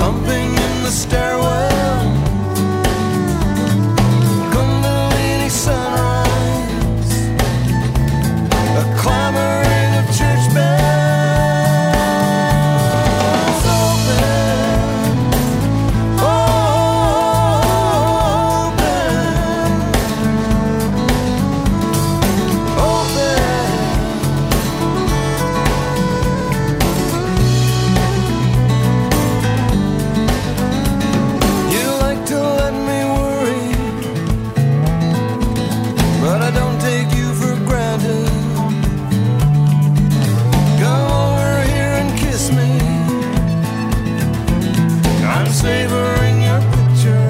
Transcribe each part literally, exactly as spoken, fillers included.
thumping in the stairwell, Kundalini sunrise, a clamoring of church bells. Open, open, you like to let me worry, but I don't take you for granted. Come over here and kiss me. I'm savoring your picture.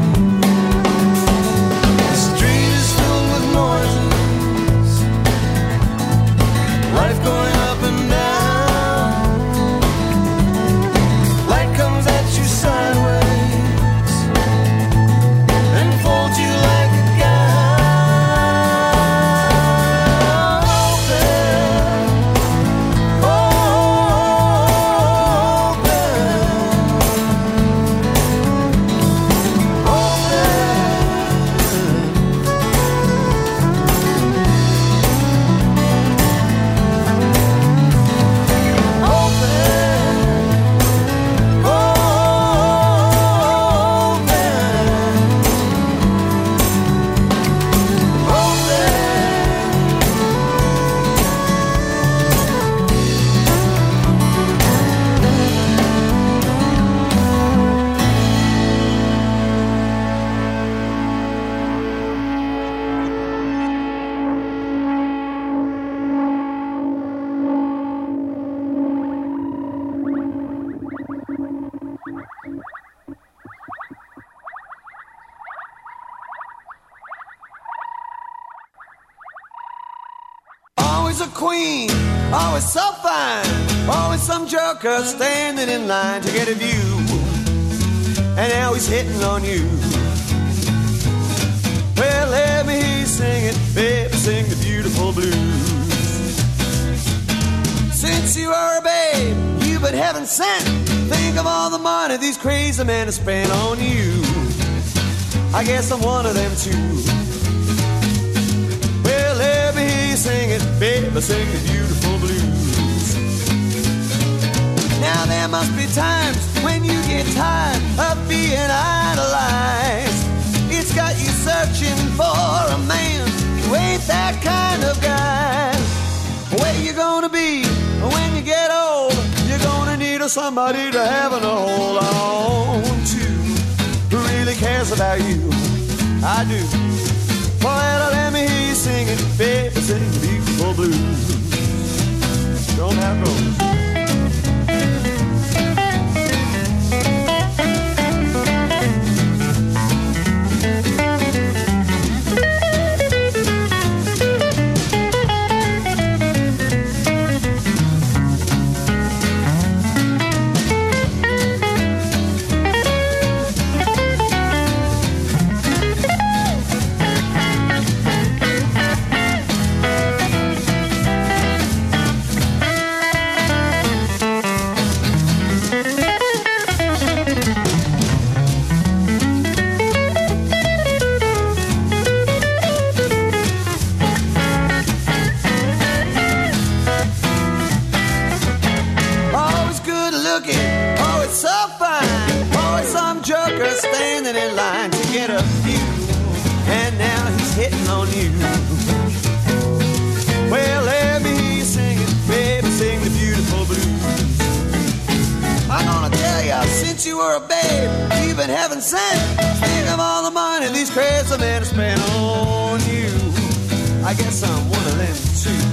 The street is filled with noises, life going up and down. Light comes at you sideways and folds you like a gown. Open, always a queen, always so fine, always some joker standing in line to get a view, and now he's hitting on you. Well, let me hear you sing it, baby, sing the beautiful blues. Since you are a babe, you've been heaven sent. Think of all the money these crazy men have spent on you. I guess I'm one of them too. Well, let me hear you sing it, baby, sing the beautiful blues. Now there must be times when you get tired of being idolized. It's got you searching for a man who ain't that kind of guy. Where you gonna be when you get old? You're gonna need somebody to have and hold on to, who really cares about you. I do. Well, let me hear you sing it, baby, sing the beautiful blues. Don't have roads. Standing in line to get a view, and now he's hitting on you. Well, let me hear you sing it, baby, sing the beautiful blues. I'm gonna tell you, since you were a babe, you've been heaven sent. Think of all the money these crazy men have spent on you. I guess I'm one of them too.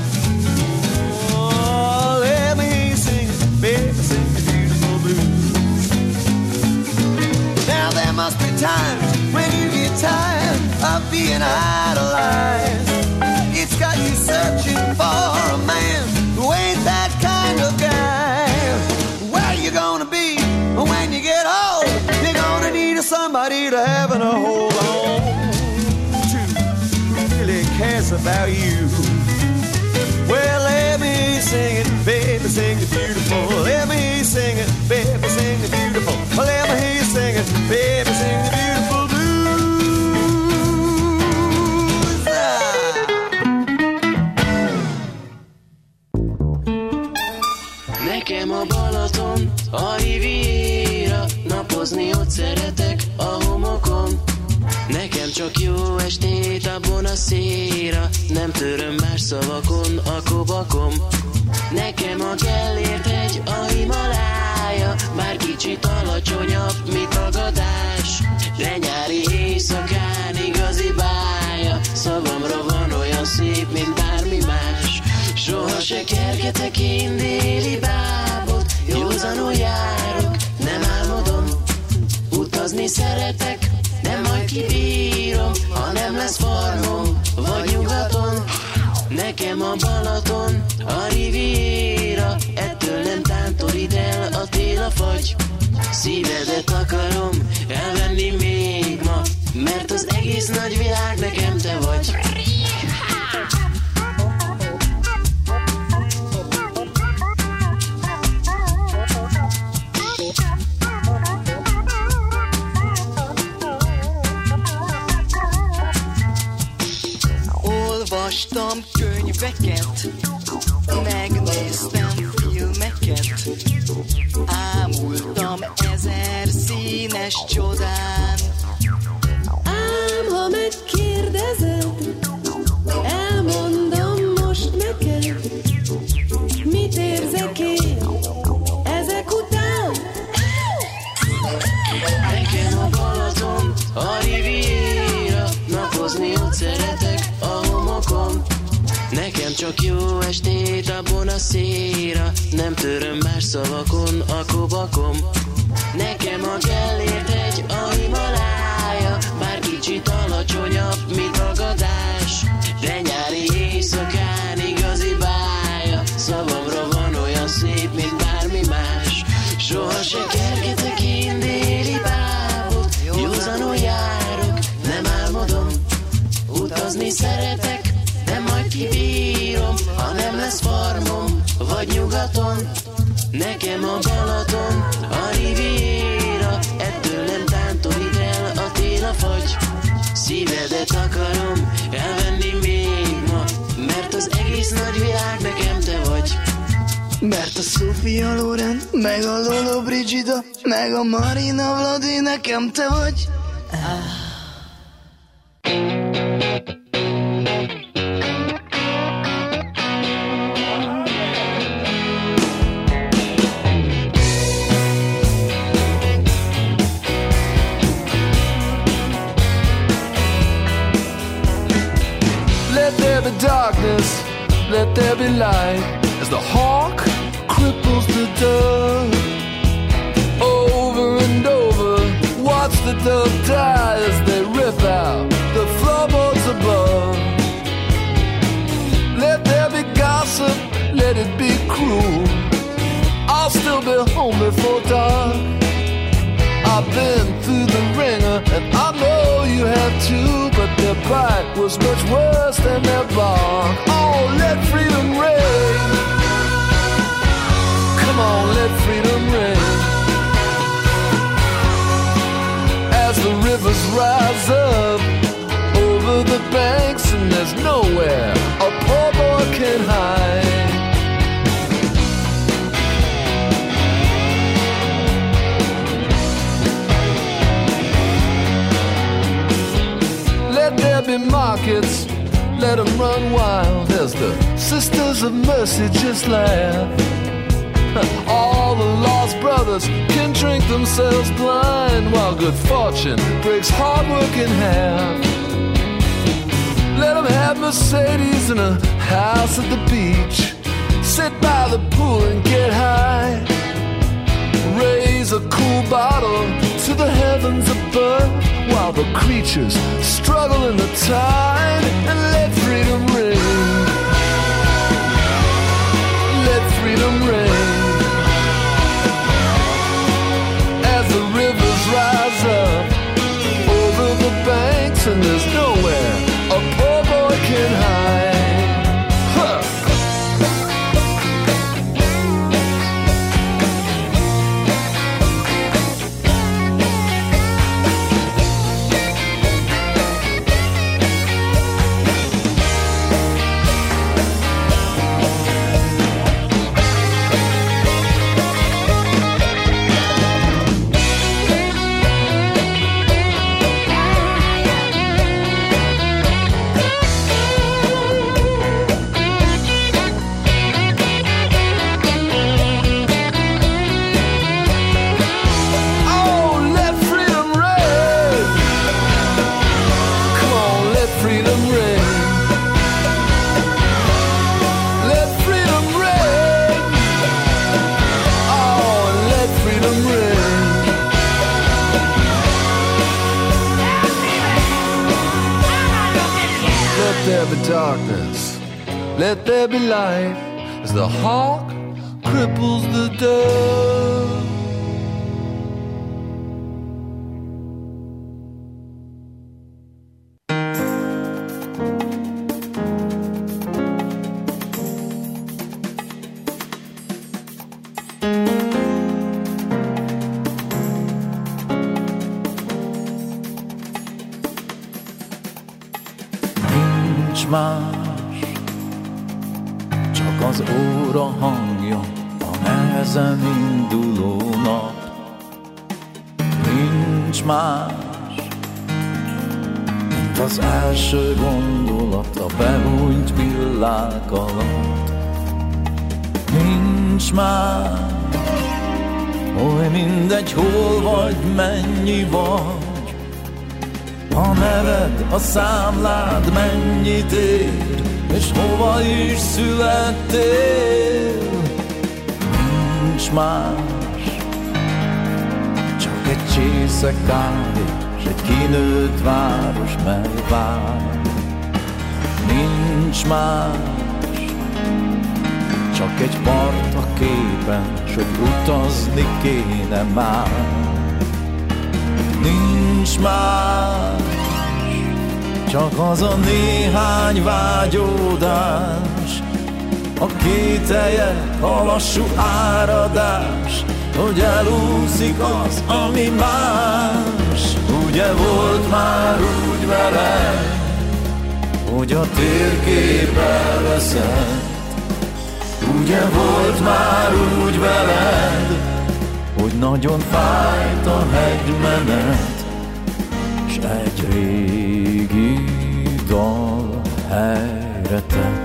Oh, let me hear you sing it, baby, sing the beautiful blues. Now there must be times when you get tired of being idolized. It's got you searching for a man who ain't that kind of guy. Where you gonna be when you get old? You're gonna need somebody to have and a hold on to, who really cares about you. Well, let me sing it, baby, sing the beautiful. Let me sing it, baby, sing the beautiful. Let Nekem a Balaton, a Riviera, napozni ott szeretek a homokon. Nekem csak jó estét a Bonacera, nem töröm más szavakon a kobakom. Nekem a Gellért hegy, a Himalája, bár kicsit alacsonyabb, mint a Gadás. De nyári éjszakán igazi bája, szavamra van olyan szép, mint bármi más. Soha se kergetek én déli bábot, józanul járok, nem álmodom. Utazni szeretek, de majd kibírom, ha nem lesz farmom, vagy nyugaton. Nekem a Balaton, a Riviera, ettől nem tántorít el a télafagy. Szívedet akarom elvenni még ma, mert az egész nagy világ nekem te vagy. Olvastam könyveket, megnéztem filmeket, ámultam ezer színes csodán. Ám ha megkérdezed, elmondom most neked, mit érzek én ezek után. Nekem a Balaton, a Riviera, napozni ott szeretek a homokon. Nekem csak jó estét a Bonacera, nem töröm más szavakon a kobakom. Nekem a Gellért hegy, a Himalája, bár kicsit alacsonyabb, mint a Gadás. De nyári éjszakán igazi bája, szavamra van olyan szép, mint bármi más. Soha se kergetek én déli bábot, józanul járok, nem álmodom. Utazni szeretek, de majd kibírom, ha nem lesz farmom, vagy nyugaton. Nekem a Balaton, a Riviera, ettől nem tántorít el a télafagy. Szívedet akarom elvenni még ma, mert az egész nagy világ nekem te vagy. Mert a Sofia Loren, meg a Lolo Brigida, meg a Marina Vladi, nekem te vagy. Ah. Let there be darkness, let there be light, as the hawk cripples the dove. Over and over, watch the dove die as they rip out the floorboards above. Let there be gossip, let it be cruel, I'll still be home before dark. I've been through the ringer, and I know you have too, but their bite was much worse than their bark. Oh, let freedom reign. Come on, let freedom reign. As the rivers rise up over the banks, and there's nowhere a poor boy can hide. Let there be markets, let them run wild as the Sisters of Mercy just laugh. All the lost brothers can drink themselves blind, while good fortune breaks hard work in half. Let them have Mercedes and a house at the beach, sit by the pool and get high, raise a cool bottle to the heavens above, while the creatures struggle in the tide, and let freedom ring. Let freedom ring. As the rivers rise up over the banks, and there's nowhere a poor boy can hide. Huh. darkness, let there be light, as the hawk cripples the dove. Más, csak az óra hangja, a nehezen induló nap. Nincs más, mint az első gondolat a bebújt világ alatt. Nincs más, oly mindegy, hol vagy, mennyi vagy. A neved, a számlád mennyit ér, és hova is születtél. Nincs más, csak egy csésze kávé, s egy kinőtt város, mely vár. Nincs más, csak egy part a képen, s hogy utazni kéne már. Nincs más, csak az a néhány vágyódás, a kételyek, a lassú áradás, hogy elúszik az, ami más. Ugye volt már úgy veled, hogy a térkép elveszett. Ugye volt már úgy veled, hogy nagyon fájt a hegymenet, s egy régi dal helyre tett.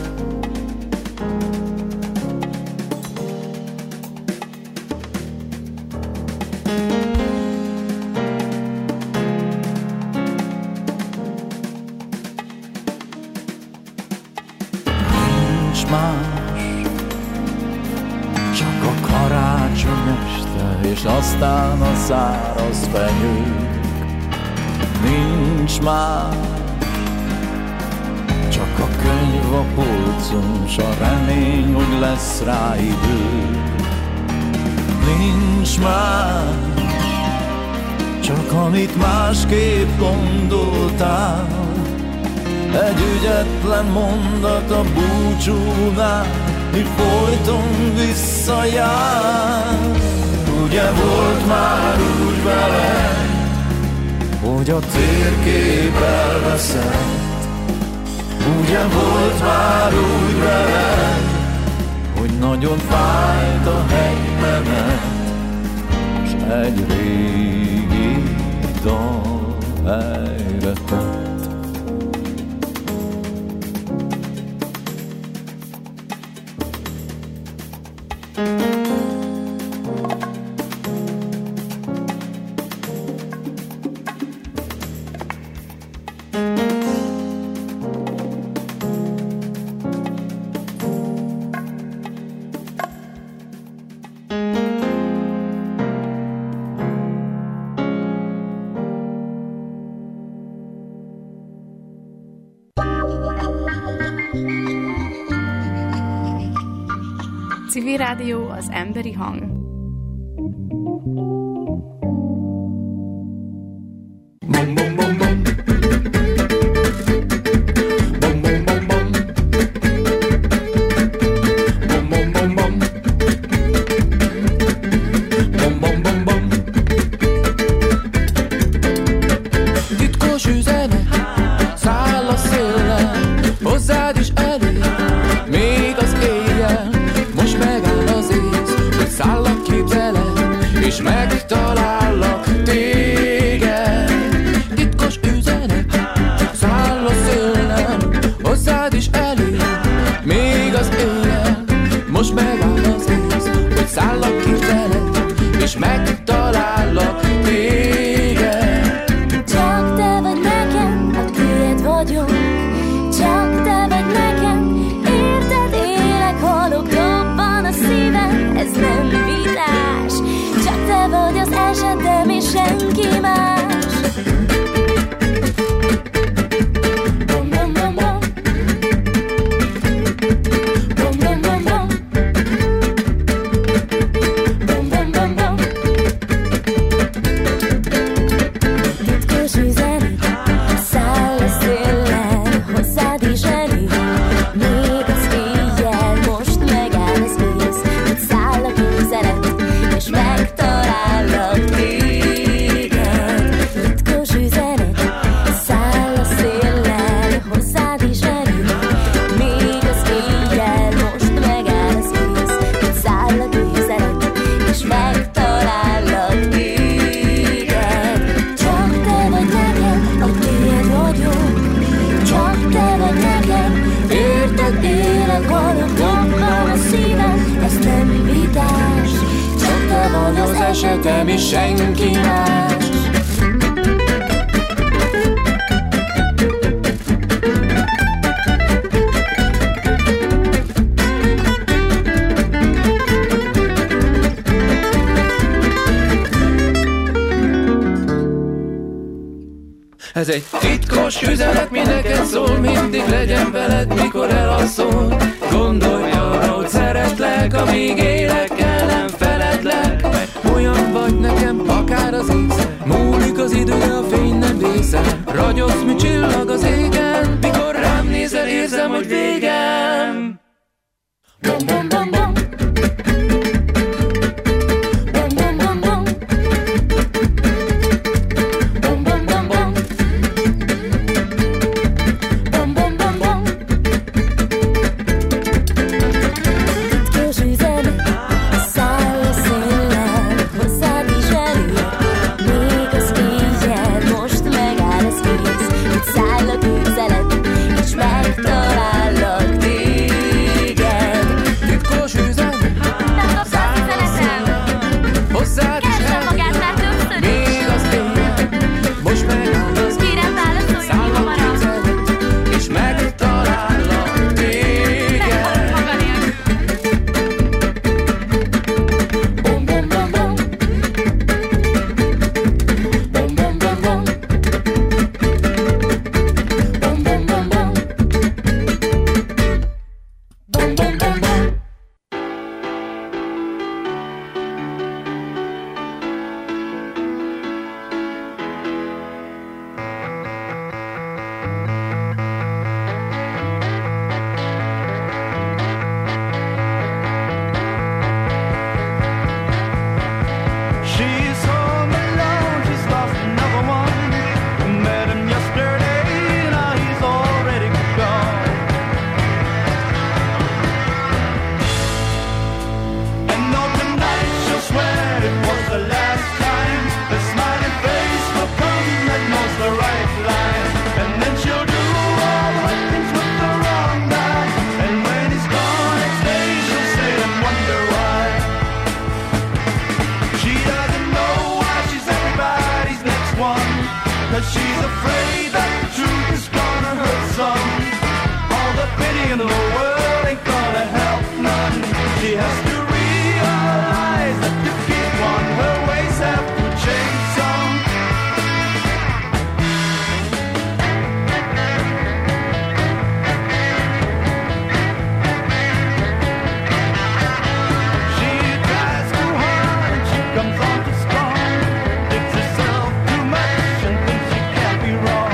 Nincs más, csak a karácsony este, és aztán a száraz fenyők. Nincs más, csak a könyv a polcon, s a remény, hogy lesz rá idő. Nincs más, csak amit másképp gondoltál, egy ügyetlen mondat a búcsúnál, mi folyton visszajár. Ugye volt már úgy veled, hogy a térkép elveszett. Ugye volt már úgy veled, hogy nagyon fájt a hegymenet, s egy régi dal helyre tett. Civil Rádió, az emberi hang. Titkos üzenet száll a széllel, hozzád is elég, még az éjjel. Most megáll az ész, hogy szállak képzelek, és megtalállak téged. Titkos üzenet száll a széllel, hozzád is elég, még az éjjel. Most megáll az ész, hogy szállak képzelek, és megtalállak téged. Csak te vagy nekem, a tiéd vagyok. Csak te vagy nekem, érted, élek, halok, robban a szívem. Ez nem vitás, csak te vagy az eset. esetem és senki más. Ez egy titkos üzenet, mi neked szól, mindig legyen veled, mikor elalszol. Gondolj arra, hogy szeretlek, amíg élek, el nem feledlek. Mert olyan vagy nekem, akár az égszer. Múlik az idő, de a fény nem vészel. Ragyogsz, mi csillag az égen. Mikor rám nézel, érzem, hogy végem. Bum, bum, bum, bum. Comes on to spawn, digs herself too much and thinks she can't be wrong.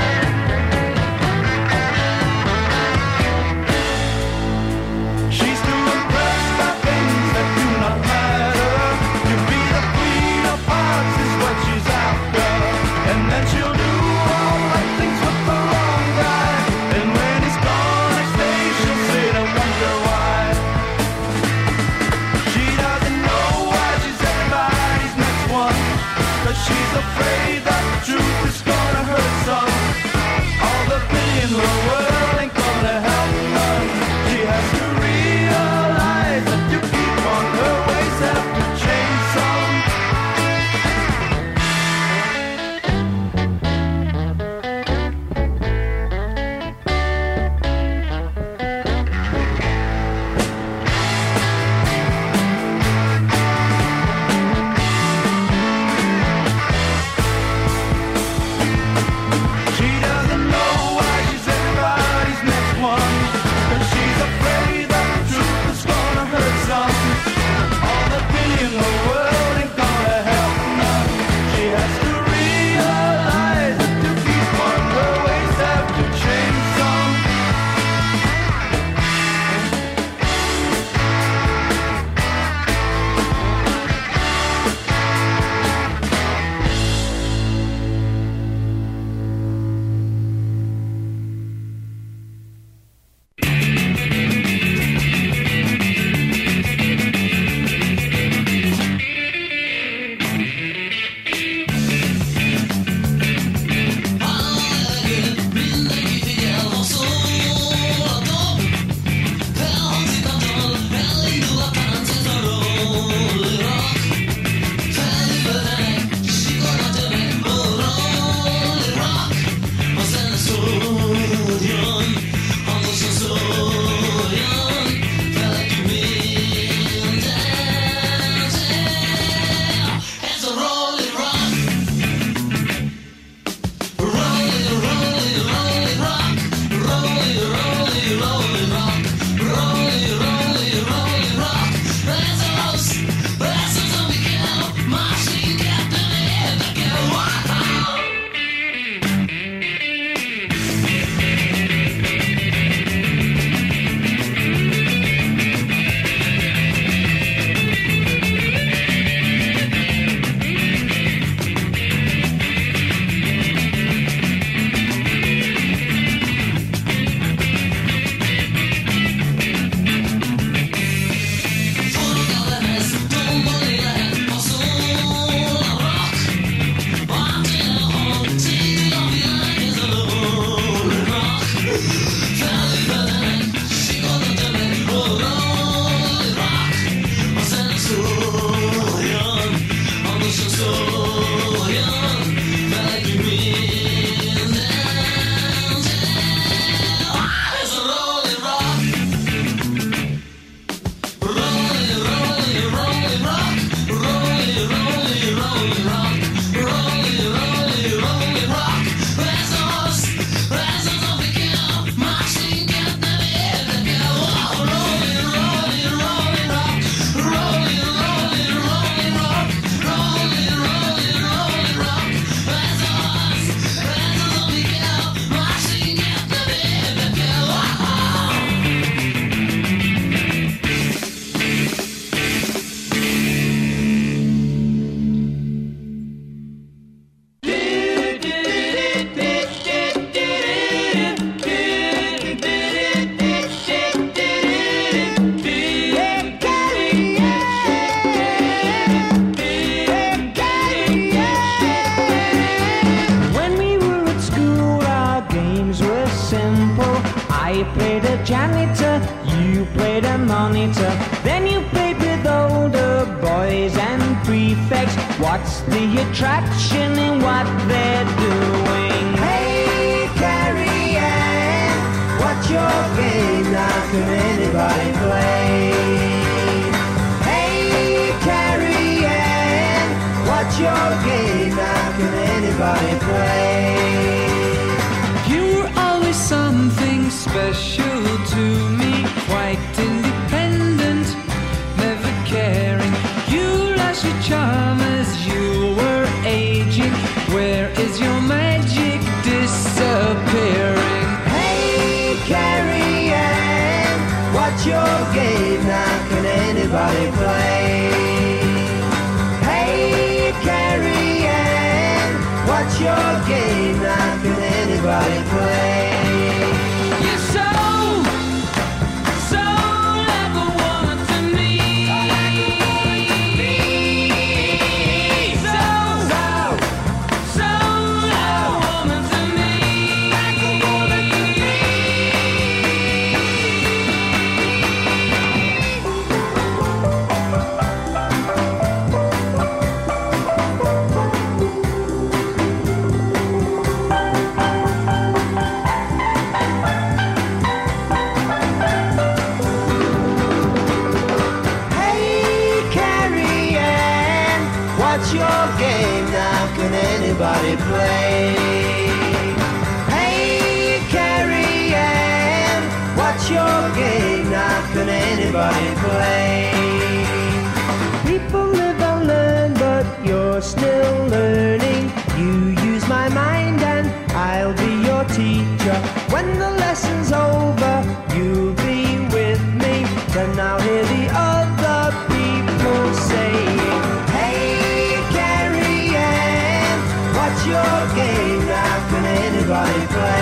boys and prefects. What's the attraction in what they're doing? Hey, Carrie Ann, what's your game? Now can anybody play? Hey, Carrie Ann, what's your game? Now can anybody play? You're always something special to me, quite independent, never caring. You lost your charm as you were aging. Where is your magic disappearing? Hey, Carrie Ann, what's your game? Now can anybody play? Hey, Carrie Ann, what's your game? Now can anybody play? You're so, so like a woman to me. So, so, so like a woman to me. Like a woman to me. Hey, Carrie Ann, what's your game? Now can anybody play? Hey, Carrie Ann, what's your game? Now can anybody play? People live and learn, but you're still learning. You use my mind and I'll be your teacher. When the lesson's over, you'll be with me. Then I'll hear the other people saying, hey, Carrie Ann, what's your game? Now can anybody play?